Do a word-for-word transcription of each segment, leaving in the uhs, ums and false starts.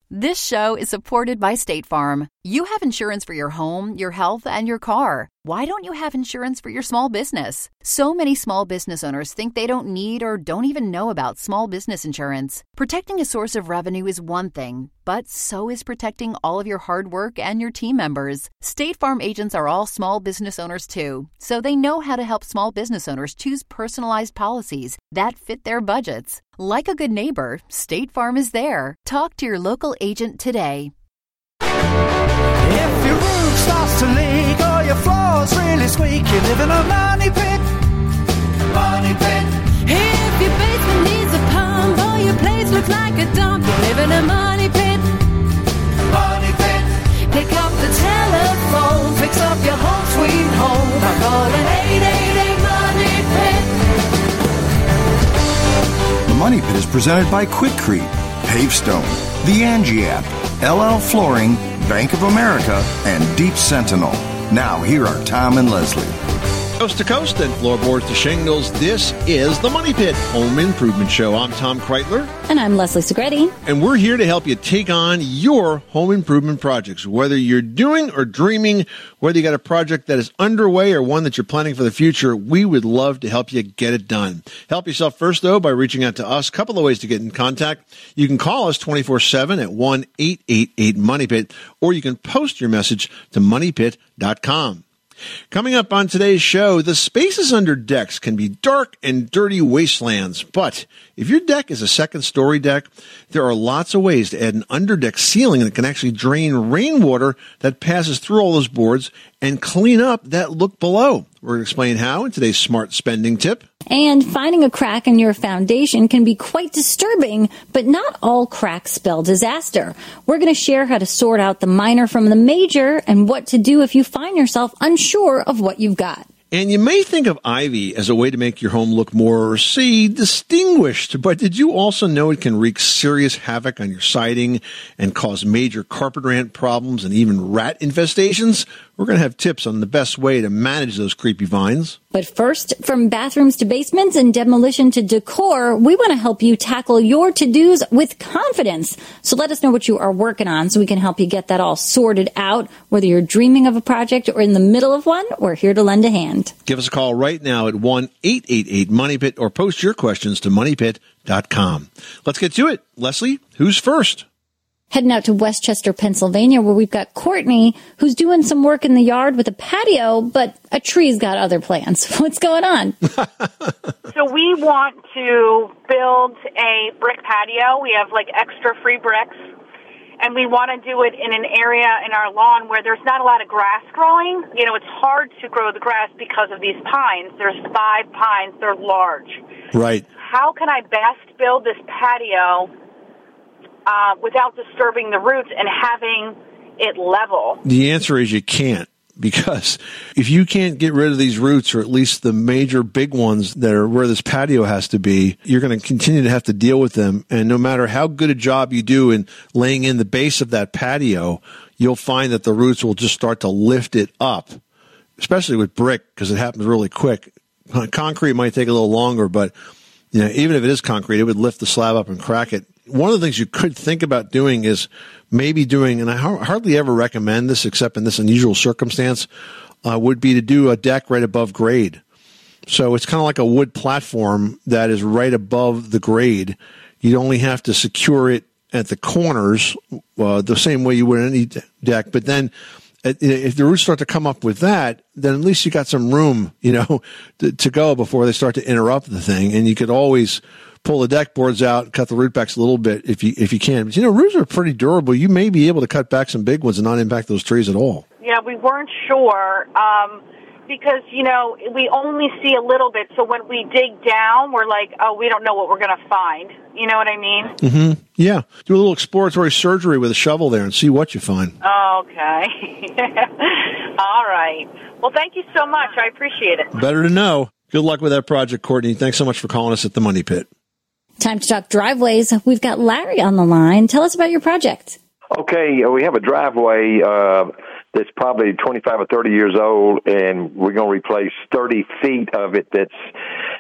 This show is supported by State Farm. You have insurance for your home, your health, and your car. Why don't you have insurance for your small business? So many small business owners think they don't need or don't even know about small business insurance. Protecting a source of revenue is one thing, but so is protecting all of your hard work and your team members. State Farm agents are all small business owners too, so they know how to help small business owners choose personalized policies that fit their budgets. Like a good neighbor, State Farm is there. Talk to your local agent today. If your roof starts to leak or your floor's really squeak, you live in a money pit. Money pit. If your basement needs a pump or your place looks like a dump, you live in a money pit. Money pit. Pick up the telephone, fix up your home sweet home by calling eight eight eight money pit. The Money Pit is presented by Quikrete, Pavestone, the Angie app, L L Flooring, Bank of America, and Deep Sentinel. Now, here are Tom and Leslie. Coast to coast and floorboards to shingles, this is the Money Pit Home Improvement Show. I'm Tom Kreitler. And I'm Leslie Segretti. And we're here to help you take on your home improvement projects. Whether you're doing or dreaming, whether you got a project that is underway or one that you're planning for the future, we would love to help you get it done. Help yourself first, though, by reaching out to us. A couple of ways to get in contact. You can call us twenty-four seven at one eight eight eight money pit, or you can post your message to money pit dot com. Coming up on today's show, the spaces under decks can be dark and dirty wastelands, but if your deck is a second-story deck, there are lots of ways to add an underdeck ceiling that can actually drain rainwater that passes through all those boards and clean up that look below. We're going to explain how in today's Smart Spending Tip. And finding a crack in your foundation can be quite disturbing, but not all cracks spell disaster. We're going to share how to sort out the minor from the major and what to do if you find yourself unsure of what you've got. And you may think of ivy as a way to make your home look more, say, distinguished, but did you also know it can wreak serious havoc on your siding and cause major carpet rant problems and even rat infestations? We're going to have tips on the best way to manage those creepy vines. But first, from bathrooms to basements and demolition to decor, we want to help you tackle your to-dos with confidence. So let us know what you are working on so we can help you get that all sorted out. Whether you're dreaming of a project or in the middle of one, we're here to lend a hand. Give us a call right now at one eight eight eight money pit or post your questions to money pit dot com. Let's get to it. Leslie, who's first? Heading out to Westchester, Pennsylvania, where we've got Courtney, who's doing some work in the yard with a patio, but a tree's got other plans. What's going on? So we want to build a brick patio. We have, like, extra free bricks, and we want to do it in an area in our lawn where there's not a lot of grass growing. You know, it's hard to grow the grass because of these pines. There's five pines. They're large. Right. How can I best build this patio Uh, without disturbing the roots and having it level? The answer is you can't, because if you can't get rid of these roots, or at least the major big ones that are where this patio has to be, you're going to continue to have to deal with them. And no matter how good a job you do in laying in the base of that patio, you'll find that the roots will just start to lift it up, especially with brick, because it happens really quick. Concrete might take a little longer, but you know, even if it is concrete, it would lift the slab up and crack it. One of the things you could think about doing is maybe doing, and I hardly ever recommend this except in this unusual circumstance, uh, would be to do a deck right above grade. So it's kind of like a wood platform that is right above the grade. You only have to secure it at the corners uh, the same way you would any deck. But then if the roots start to come up with that, then at least you got some room, you know, to, to go before they start to interrupt the thing. And you could always pull the deck boards out, cut the root backs a little bit if you if you can. But, you know, roots are pretty durable. You may be able to cut back some big ones and not impact those trees at all. Yeah, we weren't sure um, because, you know, we only see a little bit. So when we dig down, we're like, oh, we don't know what we're going to find. You know what I mean? Mm-hmm. Yeah. Do a little exploratory surgery with a shovel there and see what you find. Okay. All right. Well, thank you so much. I appreciate it. Better to know. Good luck with that project, Courtney. Thanks so much for calling us at the Money Pit. Time to talk driveways. We've got Larry on the line. Tell us about your project. Okay, we have a driveway uh, that's probably twenty-five or thirty years old, and we're going to replace thirty feet of it that's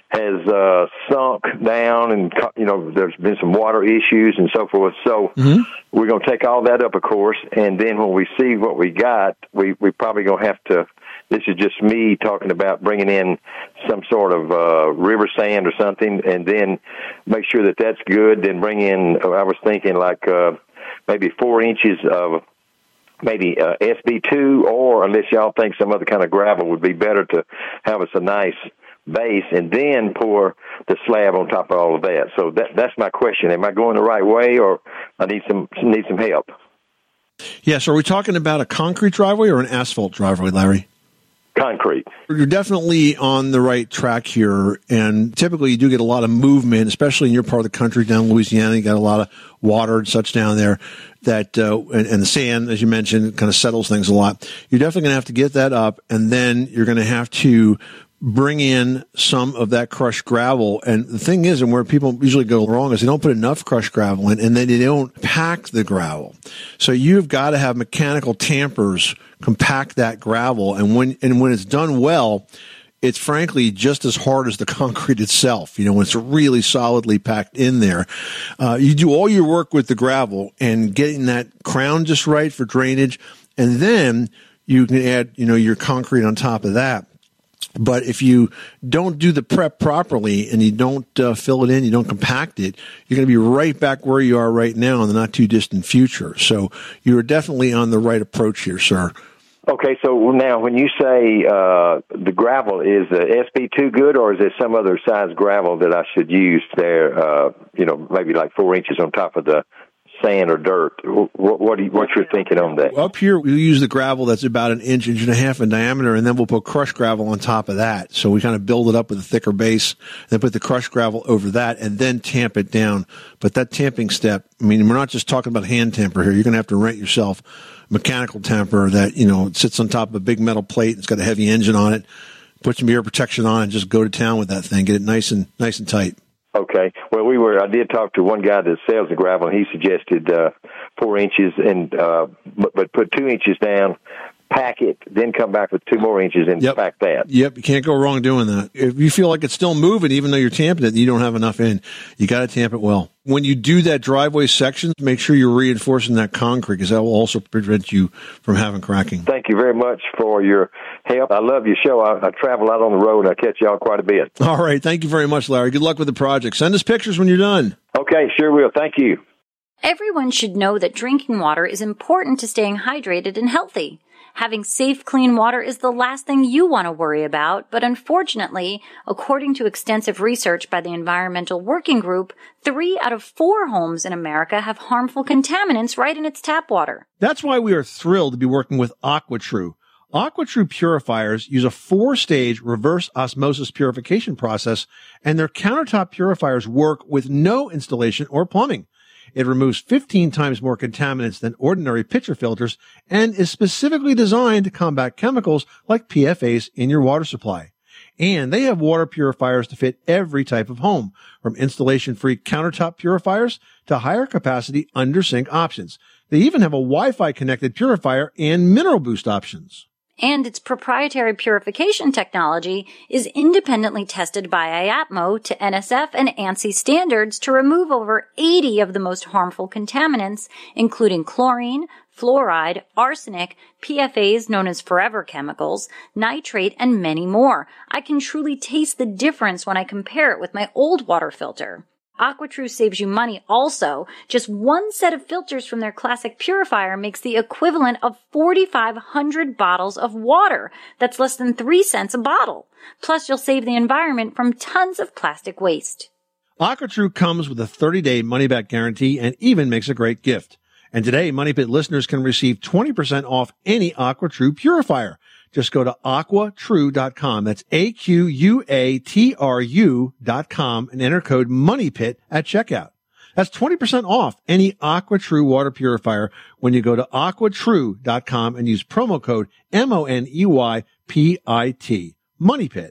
has uh, sunk down, and you know there's been some water issues and so forth. So mm-hmm. we're going to take all that up, of course, and then when we see what we got, we we probably going to have to. This is just me talking about bringing in some sort of uh, river sand or something, and then make sure that that's good. Then bring in. I was thinking like uh, maybe four inches of. Maybe uh, S B two, or unless y'all think some other kind of gravel would be better to have us a nice base, and then pour the slab on top of all of that. So that that's my question. Am I going the right way, or I need some need some help? Yes. Are we talking about a concrete driveway or an asphalt driveway, Larry? Concrete. You're definitely on the right track here, and typically you do get a lot of movement, especially in your part of the country down in Louisiana. You got a lot of water and such down there, that uh, and, and the sand, as you mentioned, kind of settles things a lot. You're definitely going to have to get that up, and then you're going to have to bring in some of that crushed gravel. And the thing is, and where people usually go wrong is they don't put enough crushed gravel in, and then they don't pack the gravel. So you've got to have mechanical tampers compact that gravel. And when, and when it's done well, it's frankly just as hard as the concrete itself. You know, when it's really solidly packed in there, uh, you do all your work with the gravel and getting that crown just right for drainage. And then you can add, you know, your concrete on top of that. But if you don't do the prep properly and you don't uh, fill it in, you don't compact it, you're going to be right back where you are right now in the not too distant future. So you're definitely on the right approach here, sir. Okay, so now when you say uh, the gravel, is the S B two good, or is there some other size gravel that I should use there, uh, you know, maybe like four inches on top of the sand or dirt? What, what, do you, what you're thinking on that? Up here, we use the gravel that's about an inch, inch and a half in diameter, and then we'll put crushed gravel on top of that. So we kind of build it up with a thicker base, then put the crushed gravel over that, and then tamp it down. But that tamping step, I mean, we're not just talking about hand tamper here. You're going to have to rent yourself a mechanical tamper that, you know, sits on top of a big metal plate. It's got a heavy engine on it. Put some ear protection on and just go to town with that thing. Get it nice and nice and tight. Okay. Well, we were. I did talk to one guy that sells the gravel, and he suggested uh, four inches, and uh, but, but put two inches down, pack it, then come back with two more inches and yep. pack that. Yep. You can't go wrong doing that. If you feel like it's still moving, even though you're tamping it, you don't have enough in. You got to tamp it well. When you do that driveway section, make sure you're reinforcing that concrete, because that will also prevent you from having cracking. Thank you very much for your help. I love your show. I, I travel out on the road, and I catch y'all quite a bit. All right. Thank you very much, Larry. Good luck with the project. Send us pictures when you're done. Okay, sure will. Thank you. Everyone should know that drinking water is important to staying hydrated and healthy. Having safe, clean water is the last thing you want to worry about, but unfortunately, according to extensive research by the Environmental Working Group, three out of four homes in America have harmful contaminants right in its tap water. That's why we are thrilled to be working with AquaTrue. AquaTrue purifiers use a four-stage reverse osmosis purification process, and their countertop purifiers work with no installation or plumbing. It removes fifteen times more contaminants than ordinary pitcher filters and is specifically designed to combat chemicals like P F As in your water supply. And they have water purifiers to fit every type of home, from installation-free countertop purifiers to higher capacity under-sink options. They even have a Wi-Fi connected purifier and mineral boost options. And its proprietary purification technology is independently tested by I A P M O to N S F and ANSI standards to remove over eighty of the most harmful contaminants, including chlorine, fluoride, arsenic, P F As known as forever chemicals, nitrate, and many more. I can truly taste the difference when I compare it with my old water filter. AquaTrue saves you money also. Just one set of filters from their classic purifier makes the equivalent of forty-five hundred bottles of water. That's less than three cents a bottle. Plus, you'll save the environment from tons of plastic waste. AquaTrue comes with a thirty-day money-back guarantee and even makes a great gift. And today, Money Pit listeners can receive twenty percent off any AquaTrue purifier. Just go to aqua true dot com. That's A Q U A T R U dot com and enter code MONEYPIT at checkout. That's twenty percent off any AquaTrue water purifier when you go to aqua true dot com and use promo code M O N E Y P I T. MONEYPIT.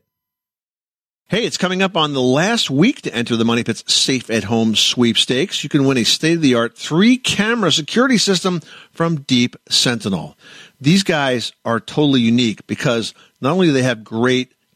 Hey, it's coming up on the last week to enter the Money Pit's Safe at Home sweepstakes. You can win a state-of-the-art three-camera security system from Deep Sentinel. These guys are totally unique because not only do they have great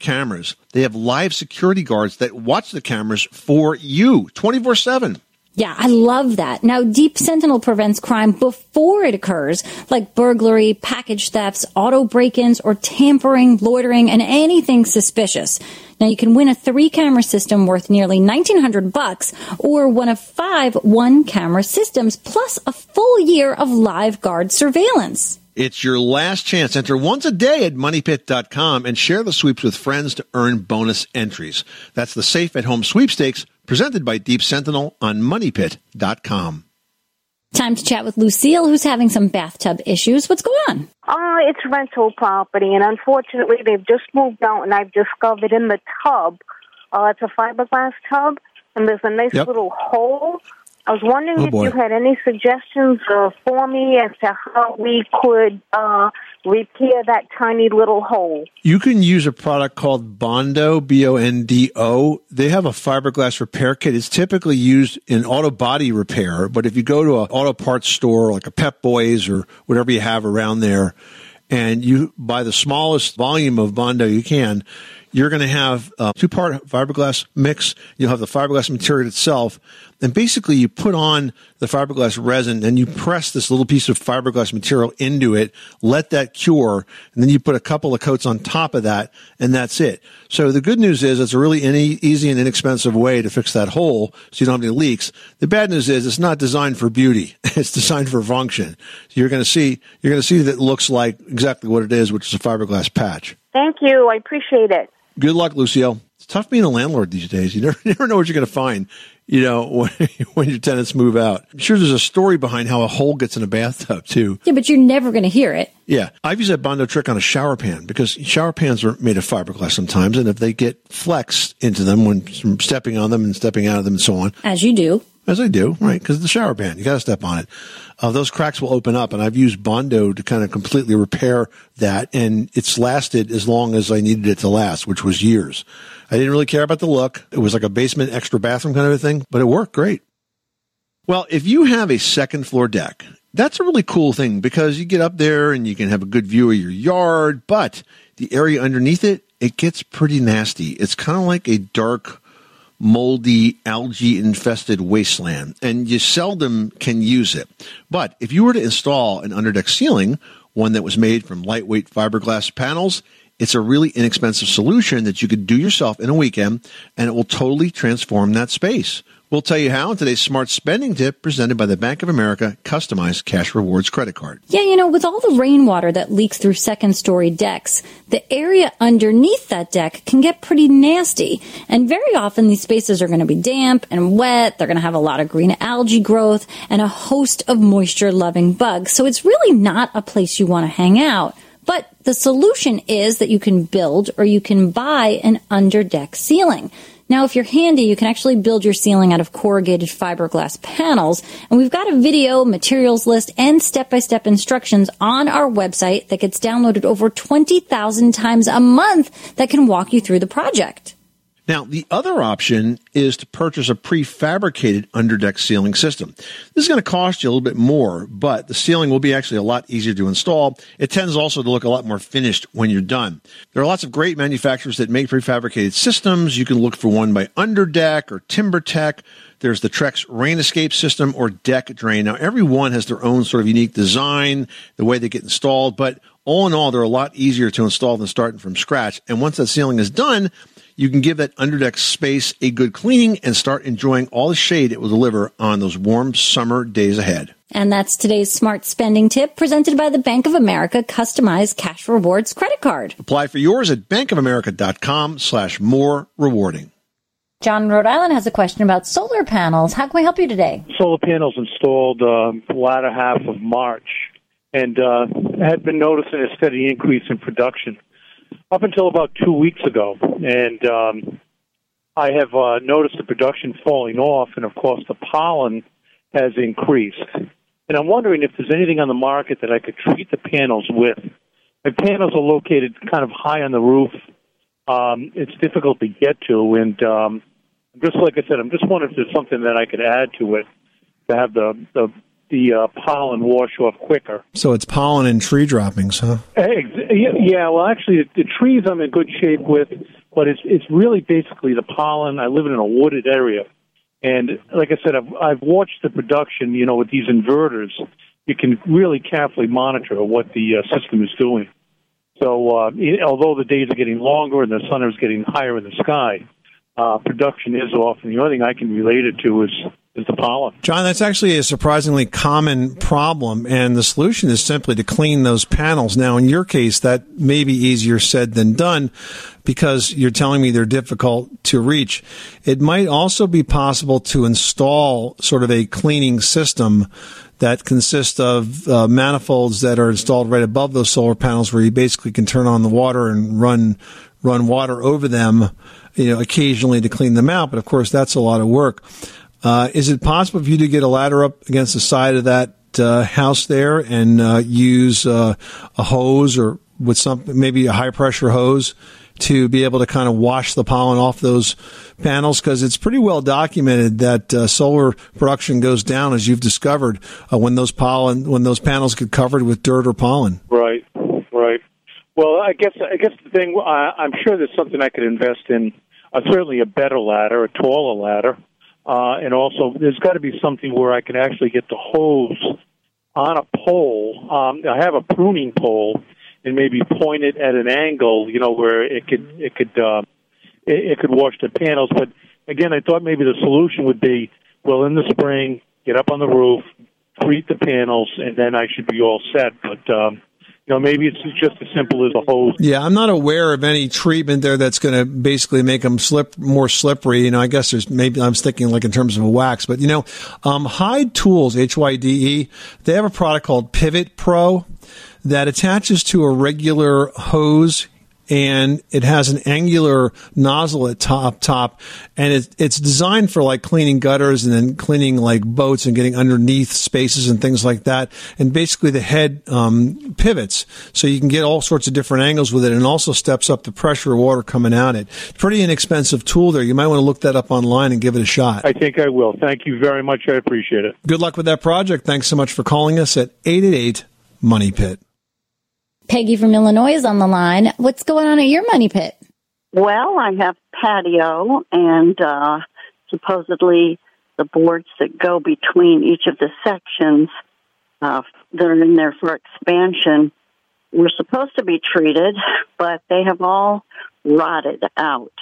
cameras. They have live security guards that watch the cameras for you twenty-four seven. Yeah, I love that. Now, Deep Sentinel prevents crime before it occurs, like burglary, package thefts, auto break-ins, or tampering, loitering, and anything suspicious. Now, you can win a three-camera system worth nearly nineteen hundred bucks, or one of five one-camera systems, plus a full year of live guard surveillance. It's your last chance. Enter once a day at money pit dot com and share the sweeps with friends to earn bonus entries. That's the Safe at Home Sweepstakes presented by Deep Sentinel on money pit dot com. Time to chat with Lucille, who's having some bathtub issues. What's going on? Uh, it's rental property, and unfortunately, they've just moved out, and I've discovered in the tub, uh, it's a fiberglass tub, and there's a nice yep. little hole. I was wondering oh, if boy. you had any suggestions uh, for me as to how we could uh, repair that tiny little hole. You can use a product called Bondo, B O N D O. They have a fiberglass repair kit. It's typically used in auto body repair, but if you go to an auto parts store like a Pep Boys or whatever you have around there, and you buy the smallest volume of Bondo you can, you're going to have a two-part fiberglass mix. You'll have the fiberglass material itself. And basically, you put on the fiberglass resin and you press this little piece of fiberglass material into it, let that cure, and then you put a couple of coats on top of that, and that's it. So the good news is it's a really any, easy and inexpensive way to fix that hole so you don't have any leaks. The bad news is it's not designed for beauty. It's designed for function. So you're going to see, you're going to see that it looks like exactly what it is, which is a fiberglass patch. Thank you. I appreciate it. Good luck, Lucille. It's tough being a landlord these days. You never, you never know what you're going to find, you know, when, when your tenants move out. I'm sure there's a story behind how a hole gets in a bathtub, too. Yeah, but you're never going to hear it. Yeah. I've used that Bondo trick on a shower pan because shower pans are made of fiberglass sometimes, and if they get flexed into them when stepping on them and stepping out of them and so on. As you do. As I do, right, because it's the shower pan. You got to step on it. Uh, those cracks will open up, and I've used Bondo to kind of completely repair that, and it's lasted as long as I needed it to last, which was years. I didn't really care about the look. It was like a basement extra bathroom kind of a thing, but it worked great. Well, if you have a second floor deck, that's a really cool thing because you get up there and you can have a good view of your yard, but the area underneath it, it gets pretty nasty. It's kind of like a dark, moldy, algae-infested wasteland, and you seldom can use it. But if you were to install an underdeck ceiling, one that was made from lightweight fiberglass panels, it's a really inexpensive solution that you could do yourself in a weekend, and it will totally transform that space. We'll tell you how in today's Smart Spending Tip presented by the Bank of America Customized Cash Rewards Credit Card. Yeah, you know, with all the rainwater that leaks through second-story decks, the area underneath that deck can get pretty nasty. And very often these spaces are going to be damp and wet. They're going to have a lot of green algae growth and a host of moisture-loving bugs. So it's really not a place you want to hang out. But the solution is that you can build or you can buy an underdeck ceiling. Now, if you're handy, you can actually build your ceiling out of corrugated fiberglass panels. And we've got a video, materials list, and step-by-step instructions on our website that gets downloaded over twenty thousand times a month that can walk you through the project. Now, the other option is to purchase a prefabricated underdeck ceiling system. This is going to cost you a little bit more, but the ceiling will be actually a lot easier to install. It tends also to look a lot more finished when you're done. There are lots of great manufacturers that make prefabricated systems. You can look for one by Underdeck or TimberTech. There's the Trex Rain Escape system or Deck Drain. Now, every one has their own sort of unique design, the way they get installed, but all in all, they're a lot easier to install than starting from scratch. And once that ceiling is done, you can give that underdeck space a good cleaning and start enjoying all the shade it will deliver on those warm summer days ahead. And that's today's Smart Spending Tip presented by the Bank of America Customized Cash Rewards Credit Card. Apply for yours at bankofamerica.com slash more rewarding. John in Rhode Island has a question about solar panels. How can we help you today? Solar panels installed uh, the latter half of March and uh, had been noticing a steady increase in production up until about two weeks ago. And um, I have uh, noticed the production falling off, and, of course, the pollen has increased. And I'm wondering if there's anything on the market that I could treat the panels with. My panels are located kind of high on the roof. Um, it's difficult to get to, and um, just like I said, I'm just wondering if there's something that I could add to it to have the, the the uh, pollen wash off quicker. So it's pollen and tree droppings, huh? Yeah, well, actually, the, the trees I'm in good shape with, but it's it's really basically the pollen. I live in a wooded area, and like I said, I've I've watched the production. You know, with these inverters, you can really carefully monitor what the uh, system is doing. So, uh, it, although the days are getting longer and the sun is getting higher in the sky, uh, production is off, and the only thing I can relate it to is. is the pollen. John, that's actually a surprisingly common problem, and the solution is simply to clean those panels. Now, in your case, that may be easier said than done because you're telling me they're difficult to reach. It might also be possible to install sort of a cleaning system that consists of uh, manifolds that are installed right above those solar panels where you basically can turn on the water and run run water over them, you know, occasionally to clean them out. But, of course, that's a lot of work. Uh, is it possible for you to get a ladder up against the side of that uh, house there and uh, use uh, a hose or with some maybe a high pressure hose to be able to kind of wash the pollen off those panels? Because it's pretty well documented that uh, solar production goes down, as you've discovered, uh, when those pollen when those panels get covered with dirt or pollen. Right, right. Well, I guess I guess the thing I, I'm sure there's something I could invest in. Uh, certainly, a better ladder, a taller ladder. Uh, and also, there's got to be something where I can actually get the hose on a pole. Um, I have a pruning pole, and maybe point it at an angle, you know, where it could it could uh, it, it could wash the panels. But again, I thought maybe the solution would be, well, in the spring, get up on the roof, treat the panels, and then I should be all set. But um, you know, maybe it's just as simple as a hose. Yeah, I'm not aware of any treatment there that's going to basically make them slip more slippery. You know, I guess there's maybe I'm thinking like in terms of a wax, but you know, um, Hyde Tools, H Y D E, they have a product called Pivot Pro that attaches to a regular hose. And it has an angular nozzle at top, top, and it, it's designed for like cleaning gutters and then cleaning like boats and getting underneath spaces and things like that. And basically the head um, pivots, so you can get all sorts of different angles with it, and also steps up the pressure of water coming out it. Pretty inexpensive tool there. You might want to look that up online and give it a shot. I think I will. Thank you very much. I appreciate it. Good luck with that project. Thanks so much for calling us at eight eight eight, Money Pit. Peggy from Illinois is on the line. What's going on at your money pit? Well, I have patio, and uh, supposedly the boards that go between each of the sections uh, that are in there for expansion were supposed to be treated, but they have all rotted out.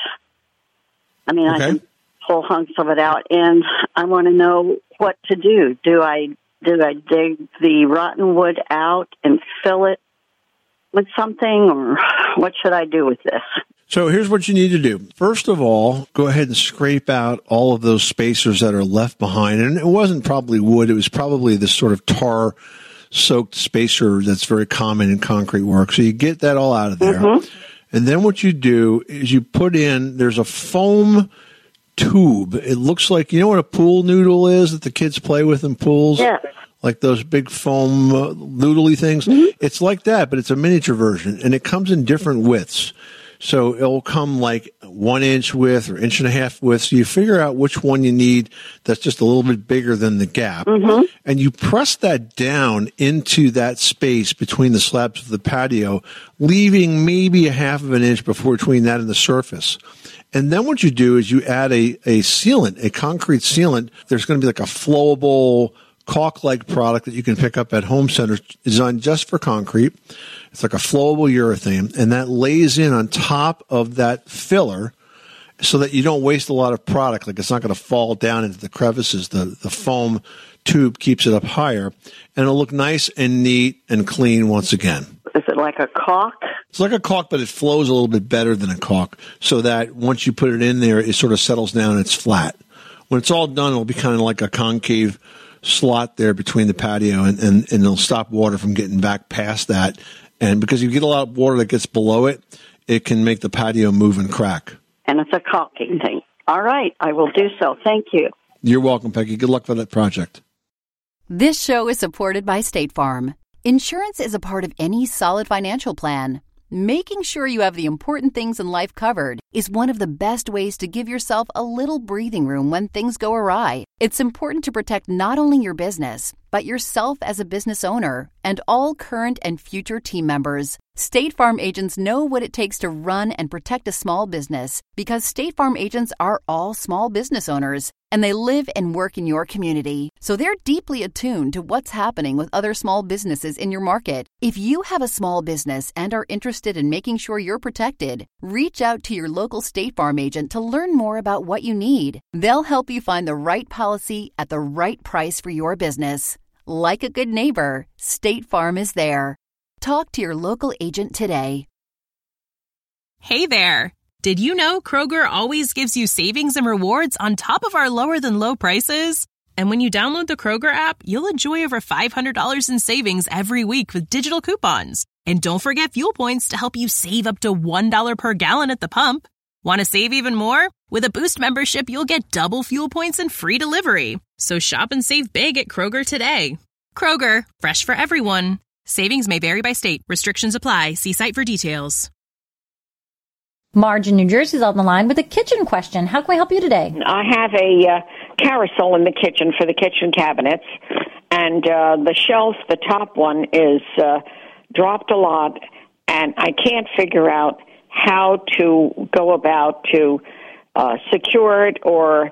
I mean, okay. I can pull hunks of it out, and I want to know what to do. Do I do I dig the rotten wood out and fill it with something, or what should I do with this? So here's what you need to do. First of all, go ahead and scrape out all of those spacers that are left behind. And it wasn't probably wood. It was probably this sort of tar-soaked spacer that's very common in concrete work. So you get that all out of there. Mm-hmm. And then what you do is you put in, there's a foam tube. It looks like, you know what a pool noodle is that the kids play with in pools? Yeah. Like those big foam uh, noodly things. Mm-hmm. It's like that, but it's a miniature version, and it comes in different widths. So it'll come like one inch width or inch and a half width. So you figure out which one you need that's just a little bit bigger than the gap. Mm-hmm. And you press that down into that space between the slabs of the patio, leaving maybe a half of an inch before between that and the surface. And then what you do is you add a, a sealant, a concrete sealant. There's going to be like a flowable caulk-like product that you can pick up at home centers designed just for concrete. It's like a flowable urethane, and that lays in on top of that filler so that you don't waste a lot of product. Like it's not going to fall down into the crevices. The, the foam tube keeps it up higher, and it'll look nice and neat and clean once again. Is it like a caulk? It's like a caulk, but it flows a little bit better than a caulk, so that once you put it in there, it sort of settles down and it's flat. When it's all done, it'll be kind of like a concave slot there between the patio, and, and, and it'll stop water from getting back past that. And because you get a lot of water that gets below it, it can make the patio move and crack. And it's a caulking thing. All right, I will do so. Thank you. You're welcome, Peggy. Good luck for that project. This show is supported by State Farm. Insurance is a part of any solid financial plan. Making sure you have the important things in life covered is one of the best ways to give yourself a little breathing room when things go awry. It's important to protect not only your business, but yourself as a business owner and all current and future team members. State Farm agents know what it takes to run and protect a small business because State Farm agents are all small business owners and they live and work in your community. So they're deeply attuned to what's happening with other small businesses in your market. If you have a small business and are interested in making sure you're protected, reach out to your local State Farm agent to learn more about what you need. They'll help you find the right policy at the right price for your business. Like a good neighbor, State Farm is there. Talk to your local agent today. Hey there! Did you know Kroger always gives you savings and rewards on top of our lower-than-low prices? And when you download the Kroger app, you'll enjoy over five hundred dollars in savings every week with digital coupons. And don't forget fuel points to help you save up to one dollar per gallon at the pump. Want to save even more? With a Boost membership, you'll get double fuel points and free delivery. So shop and save big at Kroger today. Kroger, fresh for everyone. Savings may vary by state. Restrictions apply. See site for details. Marge in New Jersey is on the line with a kitchen question. How can we help you today? I have a uh, carousel in the kitchen for the kitchen cabinets, and uh, the shelf, the top one, is uh, dropped a lot, and I can't figure out how to go about to uh, secure it, or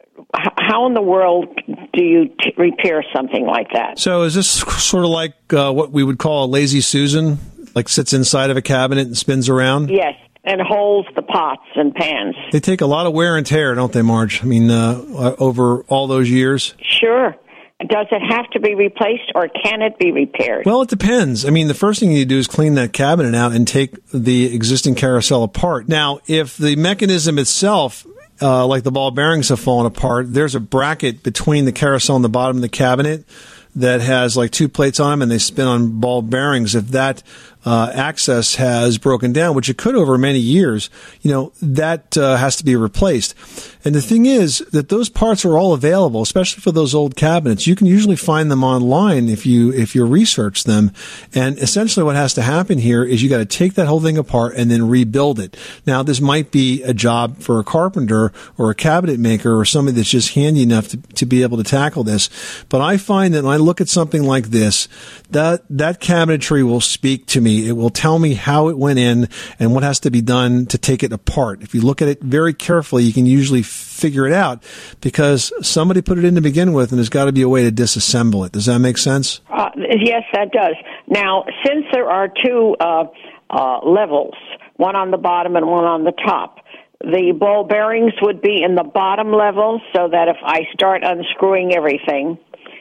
h- how in the world do you t- repair something like that? So is this sort of like uh, what we would call a lazy Susan, like sits inside of a cabinet and spins around? Yes. And holds the pots and pans. They take a lot of wear and tear, don't they, Marge? I mean, uh, over all those years? Sure. Does it have to be replaced, or can it be repaired? Well, it depends. I mean, the first thing you need to do is clean that cabinet out and take the existing carousel apart. Now, if the mechanism itself, uh, like the ball bearings have fallen apart, there's a bracket between the carousel and the bottom of the cabinet that has like two plates on them, and they spin on ball bearings. If that uh, access has broken down, which it could over many years, you know, that uh, has to be replaced. And the thing is that those parts are all available, especially for those old cabinets. You can usually find them online if you if you research them. And essentially what has to happen here is you got to take that whole thing apart and then rebuild it. Now, this might be a job for a carpenter or a cabinet maker or somebody that's just handy enough to, to be able to tackle this. But I find that when I look at something like this, that that cabinetry will speak to me. It will tell me how it went in and what has to be done to take it apart. If you look at it very carefully, you can usually figure it out because somebody put it in to begin with, and there's got to be a way to disassemble it. Does that make sense? Uh, yes, that does. Now, since there are two uh, uh, levels, one on the bottom and one on the top, the ball bearings would be in the bottom level so that if I start unscrewing everything,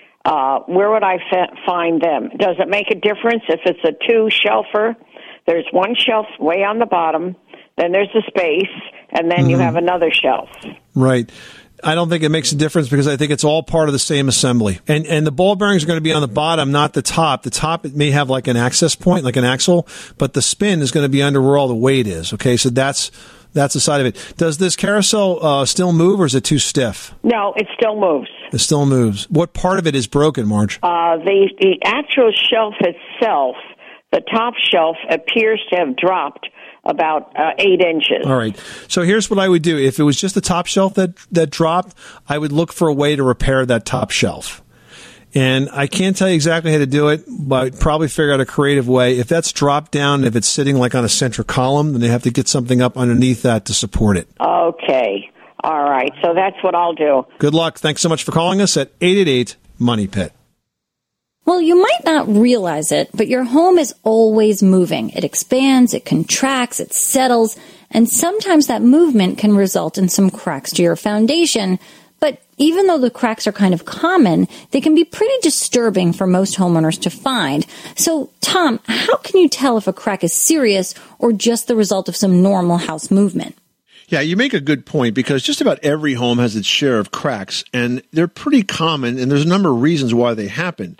uh, where would I f- find them? Does it make a difference if it's a two-shelfer? There's one shelf way on the bottom, then there's a space, and then mm-hmm. you have another shelf. Right. I don't think it makes a difference because I think it's all part of the same assembly. And and the ball bearings are going to be on the bottom, not the top. The top, it may have like an access point, like an axle, but the spin is going to be under where all the weight is. Okay, so that's that's the side of it. Does this carousel uh, still move, or is it too stiff? No, it still moves. It still moves. What part of it is broken, Marge? Uh, the, the actual shelf itself, the top shelf, appears to have dropped about uh, eight inches. All right. So here's what I would do. If it was just the top shelf that, that dropped, I would look for a way to repair that top shelf. And I can't tell you exactly how to do it, but I'd probably figure out a creative way. If that's dropped down, if it's sitting like on a center column, then they have to get something up underneath that to support it. Okay. All right. So that's what I'll do. Good luck. Thanks so much for calling us at eight eight eight, money pit. Well, you might not realize it, but your home is always moving. It expands, it contracts, it settles, and sometimes that movement can result in some cracks to your foundation. But even though the cracks are kind of common, they can be pretty disturbing for most homeowners to find. So, Tom, how can you tell if a crack is serious or just the result of some normal house movement? Yeah, you make a good point because just about every home has its share of cracks, and they're pretty common, and there's a number of reasons why they happen.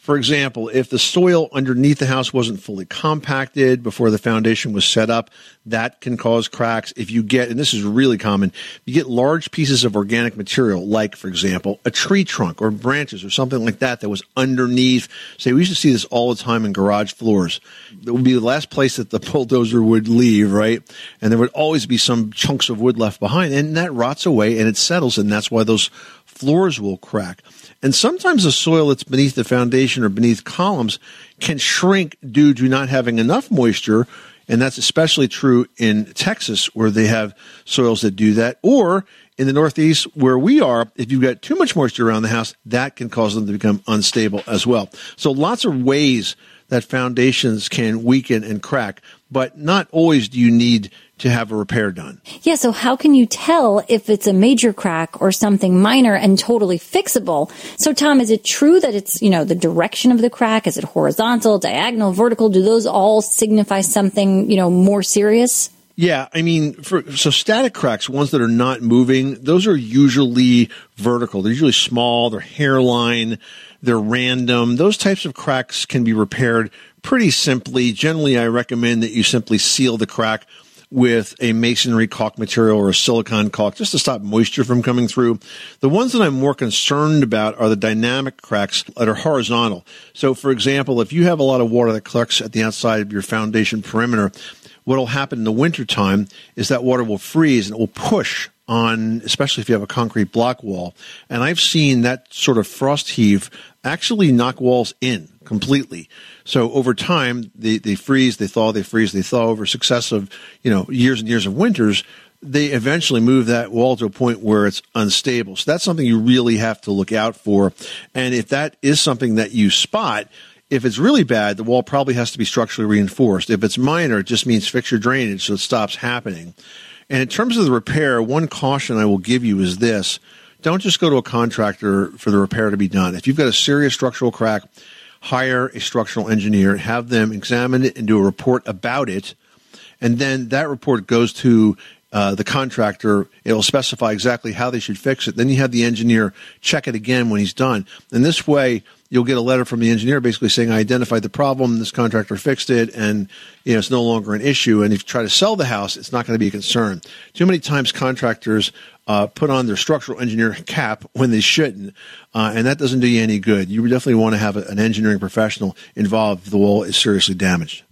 For example, if the soil underneath the house wasn't fully compacted before the foundation was set up, that can cause cracks. If you get, and this is really common, you get large pieces of organic material, like, for example, a tree trunk or branches or something like that that was underneath. Say, we used to see this all the time in garage floors. It would be the last place that the bulldozer would leave, right? And there would always be some chunks of wood left behind, and that rots away and it settles, and that's why those floors will crack. And sometimes the soil that's beneath the foundation or beneath columns can shrink due to not having enough moisture, and that's especially true in Texas, where they have soils that do that, or in the Northeast, where we are, if you've got too much moisture around the house, that can cause them to become unstable as well. So lots of ways that foundations can weaken and crack, but not always do you need to have a repair done. Yeah, so how can you tell if it's a major crack or something minor and totally fixable? So, Tom, is it true that it's, you know, the direction of the crack? Is it horizontal, diagonal, vertical? Do those all signify something, you know, more serious? Yeah, I mean, for, so static cracks, ones that are not moving, those are usually vertical. They're usually small, they're hairline, they're random. Those types of cracks can be repaired pretty simply. Generally, I recommend that you simply seal the crack with a masonry caulk material or a silicone caulk just to stop moisture from coming through. The ones that I'm more concerned about are the dynamic cracks that are horizontal. So, for example, if you have a lot of water that collects at the outside of your foundation perimeter, what will happen in the wintertime is that water will freeze and it will push on, especially if you have a concrete block wall. And I've seen that sort of frost heave actually knock walls in completely. So over time, they, they freeze, they thaw, they freeze, they thaw over successive, you know, years and years of winters. They eventually move that wall to a point where it's unstable. So that's something you really have to look out for. And if that is something that you spot, if it's really bad, the wall probably has to be structurally reinforced. If it's minor, it just means fix your drainage so it stops happening. And in terms of the repair, one caution I will give you is this. Don't just go to a contractor for the repair to be done. If you've got a serious structural crack, hire a structural engineer, have them examine it and do a report about it. And then that report goes to uh, the contractor. It will specify exactly how they should fix it. Then you have the engineer check it again when he's done. And this way, you'll get a letter from the engineer basically saying, I identified the problem, this contractor fixed it, and you know it's no longer an issue. And if you try to sell the house, it's not going to be a concern. Too many times contractors uh, put on their structural engineer cap when they shouldn't, uh, and that doesn't do you any good. You definitely want to have a, an engineering professional involved if the wall is seriously damaged.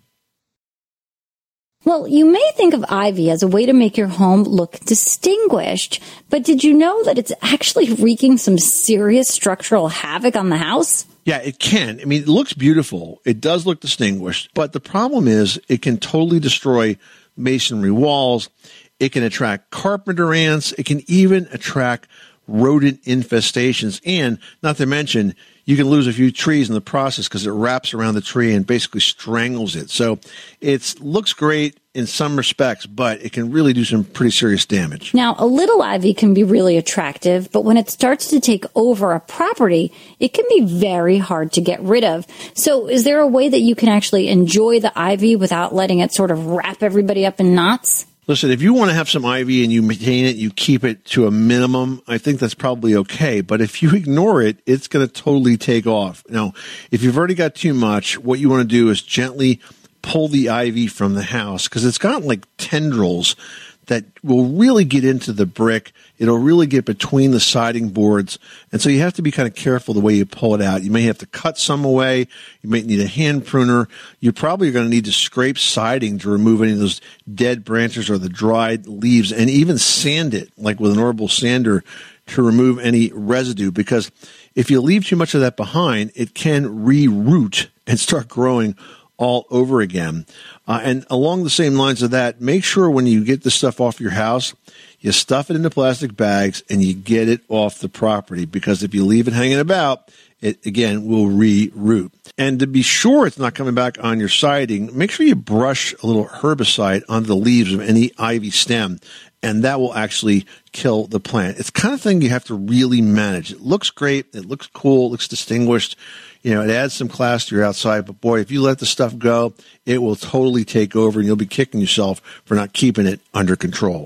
Well, you may think of ivy as a way to make your home look distinguished, but did you know that it's actually wreaking some serious structural havoc on the house? Yeah, it can. I mean, it looks beautiful. It does look distinguished, but the problem is it can totally destroy masonry walls. It can attract carpenter ants. It can even attract rodent infestations. And not to mention, you can lose a few trees in the process because it wraps around the tree and basically strangles it. So it looks great in some respects, but it can really do some pretty serious damage. Now, a little ivy can be really attractive, but when it starts to take over a property, it can be very hard to get rid of. So is there a way that you can actually enjoy the ivy without letting it sort of wrap everybody up in knots? Listen, if you want to have some ivy and you maintain it, you keep it to a minimum, I think that's probably okay. But if you ignore it, it's going to totally take off. Now, if you've already got too much, what you want to do is gently pull the ivy from the house because it's got like tendrils that will really get into the brick. It'll really get between the siding boards. And so you have to be kind of careful the way you pull it out. You may have to cut some away. You might need a hand pruner. You're probably going to need to scrape siding to remove any of those dead branches or the dried leaves, and even sand it, like with an orbital sander, to remove any residue. Because if you leave too much of that behind, it can re-root and start growing all over again. Uh, and along the same lines of that, make sure when you get this stuff off your house, you stuff it into plastic bags and you get it off the property, because if you leave it hanging about, it, again, will re-root. And to be sure it's not coming back on your siding, make sure you brush a little herbicide onto the leaves of any ivy stem, and that will actually kill the plant. It's the kind of thing you have to really manage. It looks great. It looks cool. It looks distinguished. You know, it adds some class to your outside, but boy, if you let the stuff go, it will totally take over and you'll be kicking yourself for not keeping it under control.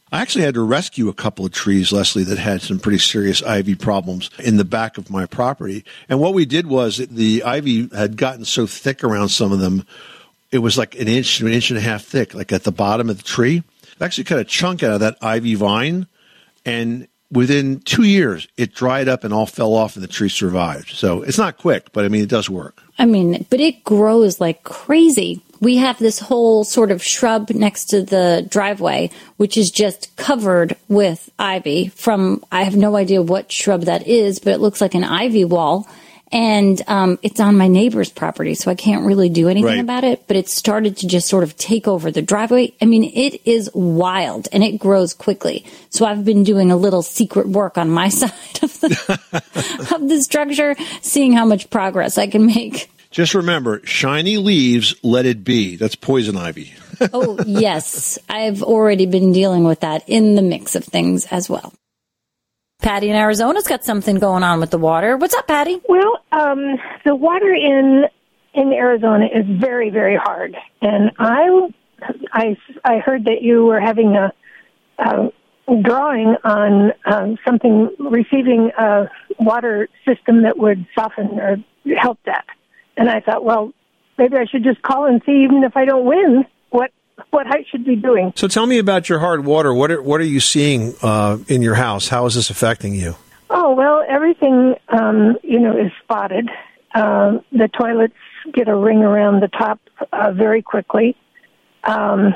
I actually had to rescue a couple of trees, Leslie, that had some pretty serious ivy problems in the back of my property. And what we did was the ivy had gotten so thick around some of them, it was like an inch to an inch and a half thick, like at the bottom of the tree. I actually cut a chunk out of that ivy vine, and within two years, it dried up and all fell off, and the tree survived. So it's not quick, but I mean, it does work. I mean, but it grows like crazy. We have this whole sort of shrub next to the driveway, which is just covered with ivy from, I have no idea what shrub that is, but it looks like an ivy wall. And um, it's on my neighbor's property, so I can't really do anything Right. about it. But it started to just sort of take over the driveway. I mean, it is wild, and it grows quickly. So I've been doing a little secret work on my side of the, of the structure, seeing how much progress I can make. Just remember, shiny leaves, let it be. That's poison ivy. Oh, yes. I've already been dealing with that in the mix of things as well. Patty in Arizona's got something going on with the water. What's up, Patty? Well, um, the water in in Arizona is very, very hard, and I, I, I heard that you were having a, a drawing on um, something, receiving a water system that would soften or help that, and I thought, well, maybe I should just call and see, even if I don't win, what what I should be doing. So tell me about your hard water. What are, what are you seeing uh, in your house? How is this affecting you? Oh, well, everything, um, you know, is spotted. Um, the toilets get a ring around the top uh, very quickly. Um,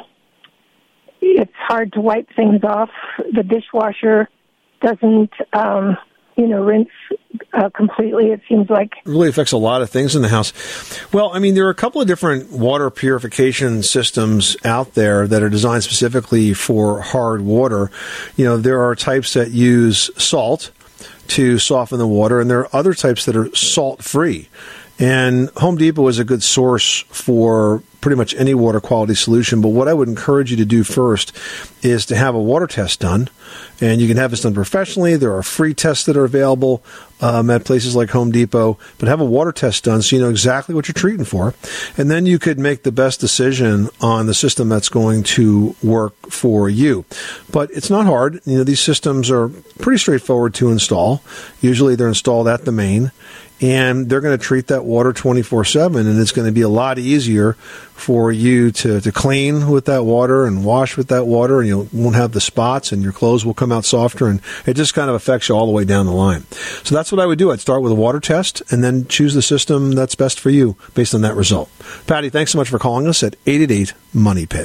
it's hard to wipe things off. The dishwasher doesn't, um, you know, rinse uh, completely, it seems like. It really affects a lot of things in the house. Well, I mean, there are a couple of different water purification systems out there that are designed specifically for hard water. You know, there are types that use salt to soften the water, and there are other types that are salt-free. And Home Depot is a good source for pretty much any water quality solution. But what I would encourage you to do first is to have a water test done. And you can have this done professionally. There are free tests that are available um, at places like Home Depot. But have a water test done so you know exactly what you're treating for. And then you could make the best decision on the system that's going to work for you. But it's not hard. You know, these systems are pretty straightforward to install. Usually they're installed at the main. And they're going to treat that water twenty-four seven, and it's going to be a lot easier for you to, to clean with that water and wash with that water, and you won't have the spots, and your clothes will come out softer, and it just kind of affects you all the way down the line. So that's what I would do. I'd start with a water test and then choose the system that's best for you based on that result. Patty, thanks so much for calling us at eight eight eight, MONEY PIT.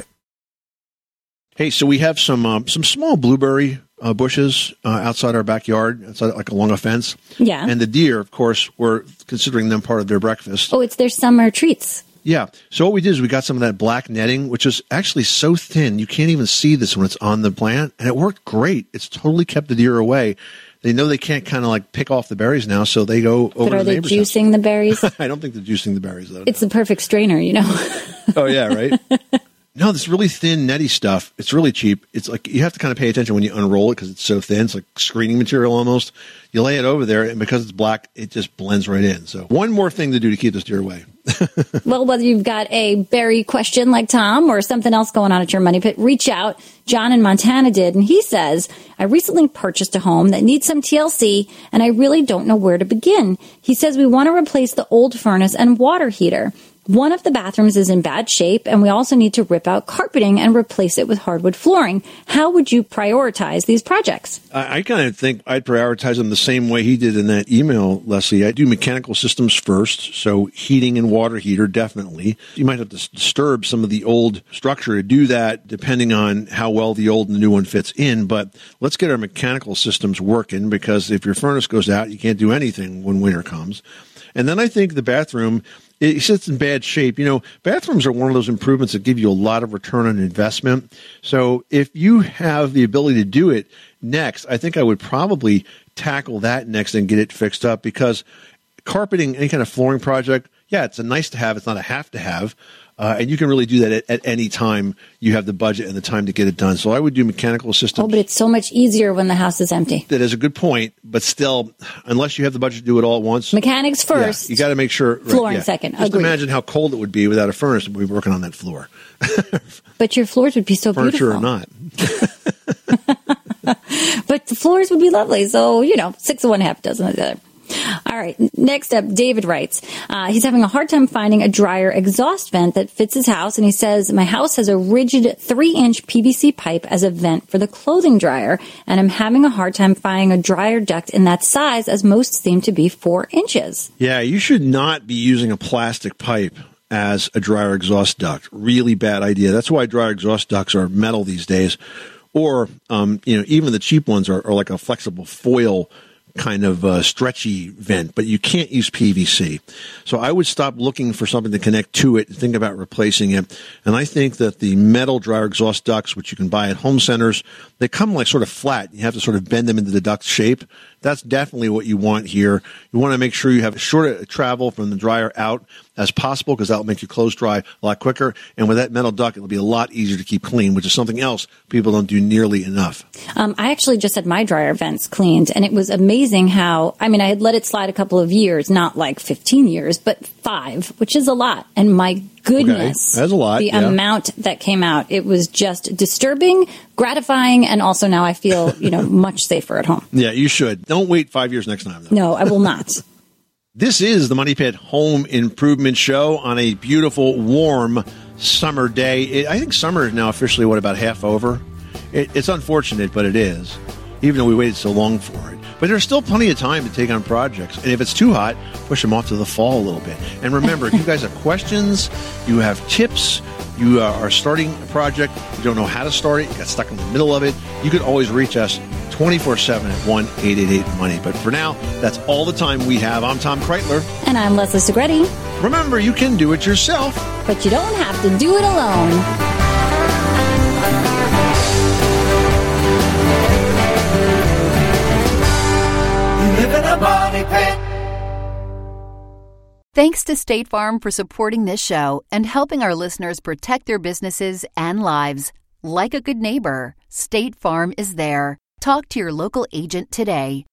Hey, so we have some um, some small blueberry uh, bushes uh, outside our backyard, outside, like along a fence. Yeah. And the deer, of course, we're considering them part of their breakfast. Oh, it's their summer treats. Yeah. So what we did is we got some of that black netting, which is actually so thin you can't even see this when it's on the plant, and it worked great. It's totally kept the deer away. They know they can't kind of like pick off the berries now, so they go over But are to the they neighbor's juicing house. the berries? I don't think they're juicing the berries, though. It's the perfect strainer, you know. Oh, yeah, right? No, this really thin, netty stuff. It's really cheap. It's like you have to kind of pay attention when you unroll it because it's so thin. It's like screening material almost. You lay it over there, and because it's black, it just blends right in. So one more thing to do to keep this deer away. Well, whether you've got a berry question like Tom or something else going on at your money pit, reach out. John in Montana did, and he says, I recently purchased a home that needs some T L C, and I really don't know where to begin. He says we want to replace the old furnace and water heater. One of the bathrooms is in bad shape, and we also need to rip out carpeting and replace it with hardwood flooring. How would you prioritize these projects? I, I kind of think I'd prioritize them the same way he did in that email, Leslie. I do mechanical systems first, so heating and water heater, definitely. You might have to disturb some of the old structure to do that, depending on how well the old and the new one fits in. But let's get our mechanical systems working, because if your furnace goes out, you can't do anything when winter comes. And then I think the bathroom, it sits in bad shape. You know, bathrooms are one of those improvements that give you a lot of return on investment. So if you have the ability to do it next, I think I would probably tackle that next and get it fixed up, because carpeting, any kind of flooring project, yeah, it's a nice to have. It's not a have to have. Uh, and you can really do that at, at any time you have the budget and the time to get it done. So I would do mechanical systems. Oh, but it's so much easier when the house is empty. That is a good point, but still, unless you have the budget to do it all at once. Mechanics first. Yeah, you got to make sure. Right, flooring yeah. second. Just Agreed. imagine how cold it would be without a furnace if we were working on that floor. But your floors would be so Furniture beautiful. or not. But the floors would be lovely. So, you know, six of one, half dozen of the other. All right. Next up, David writes, uh, he's having a hard time finding a dryer exhaust vent that fits his house. And he says, my house has a rigid three inch P V C pipe as a vent for the clothing dryer. And I'm having a hard time finding a dryer duct in that size, as most seem to be four inches. Yeah, you should not be using a plastic pipe as a dryer exhaust duct. Really bad idea. That's why dryer exhaust ducts are metal these days. Or, um, you know, even the cheap ones are, are like a flexible foil kind of uh, stretchy vent, but you can't use P V C. So I would stop looking for something to connect to it and think about replacing it. And I think that the metal dryer exhaust ducts, which you can buy at home centers, they come like sort of flat. You have to sort of bend them into the duct shape. That's definitely what you want here. You want to make sure you have as short a travel from the dryer out as possible, because that'll make your clothes dry a lot quicker. And with that metal duct, it'll be a lot easier to keep clean, which is something else people don't do nearly enough. Um, I actually just had my dryer vents cleaned, and it was amazing how, I mean, I had let it slide a couple of years, not like fifteen years, but five, which is a lot. And my goodness, okay. That's a lot. The yeah. amount that came out, it was just disturbing, gratifying, and also now I feel, you know, much safer at home. Yeah, you should. Don't wait five years next time, though. No, I will not. This is the Money Pit Home Improvement Show on a beautiful, warm summer day. It, I think summer is now officially, what, about half over? It, it's unfortunate, but it is, even though we waited so long for it. But there's still plenty of time to take on projects. And if it's too hot, push them off to the fall a little bit. And remember, if you guys have questions, you have tips, you uh, are starting a project, you don't know how to start it, you got stuck in the middle of it, you can always reach us twenty-four seven at one eight eight eight money. But for now, that's all the time we have. I'm Tom Kreitler. And I'm Leslie Segretti. Remember, you can do it yourself, but you don't have to do it alone. Live in a money pit. Thanks to State Farm for supporting this show and helping our listeners protect their businesses and lives. Like a good neighbor, State Farm is there. Talk to your local agent today.